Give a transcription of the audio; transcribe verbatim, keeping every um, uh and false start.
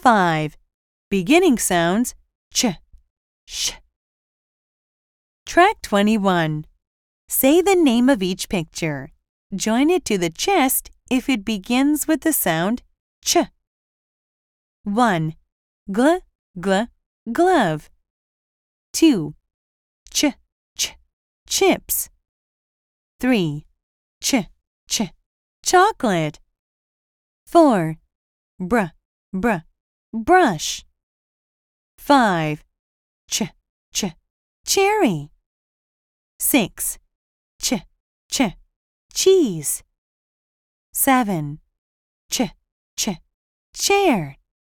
five. Beginning sounds ch, sh. Track twenty-one. Say the name of each picture. Join it to the chest if it begins with the sound ch. one. Gl, gl, glove. two. Ch, ch, chips. three. Ch, ch, chocolate. four. Br, br, brush. five. Ch, ch, cherry. six. Ch, ch, cheese. seven. Ch, ch, chair.